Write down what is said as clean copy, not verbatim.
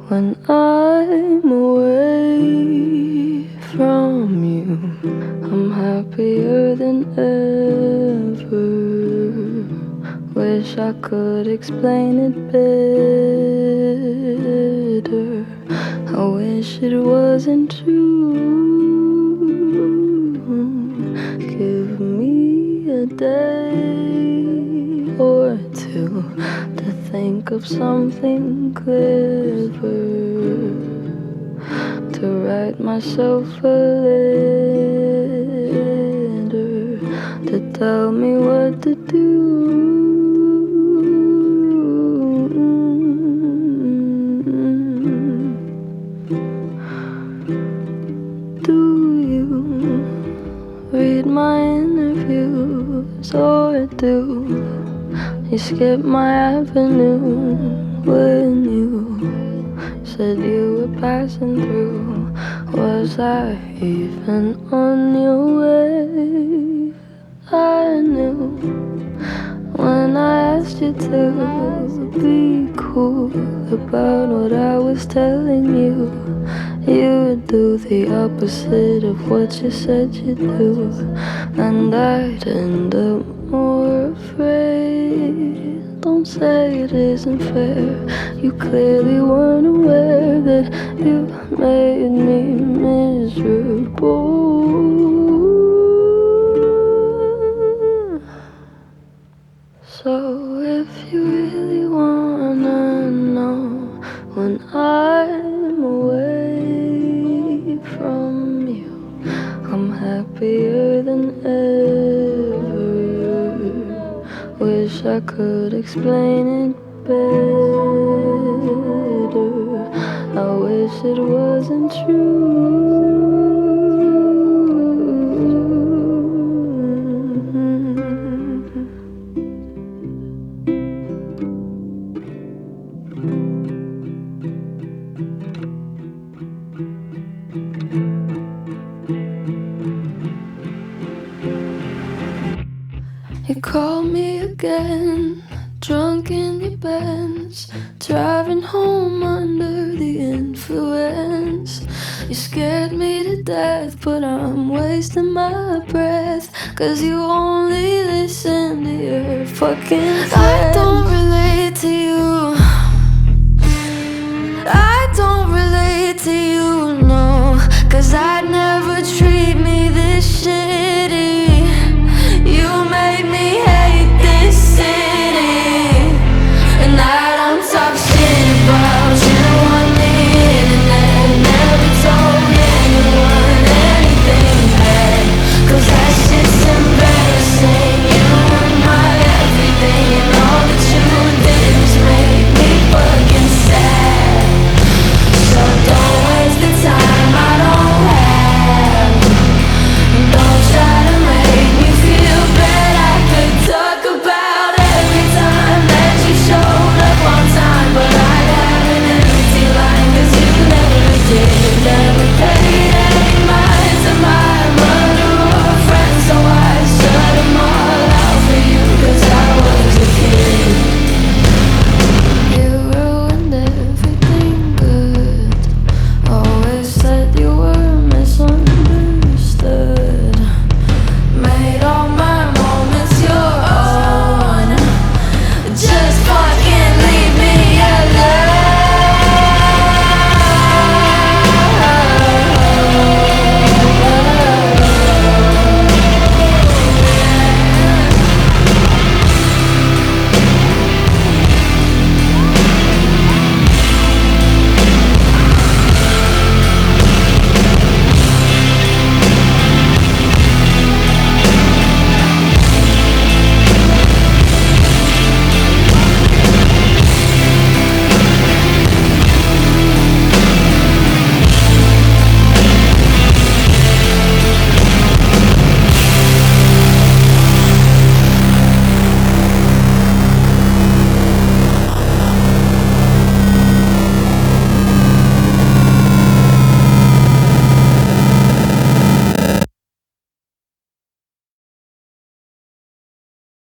when I'm away from you. I'm happier than ever. Wish I could explain it better. I wish it wasn't true. Give me a day or two to think of something clever, to write myself a letter, to tell me what to do. Do you read my interviews, or do you skip my avenue when you said you were passing through? Was I even on your way? I knew when I asked you to be cool about what I was telling you, you would do the opposite of what you said you'd do, and I'd end up more afraid. Don't say it isn't fair. You clearly weren't aware that you made me miserable. So if you really wanna know when I'm away from you, I'm happier than ever. Wish I could explain it better. I wish it wasn't true. You called me again, drunk in your Benz, driving home under the influence. You scared me to death, but I'm wasting my breath, 'cause you only listen to your fucking friends. I don't relate to you, I don't relate to you, no, 'cause I'd never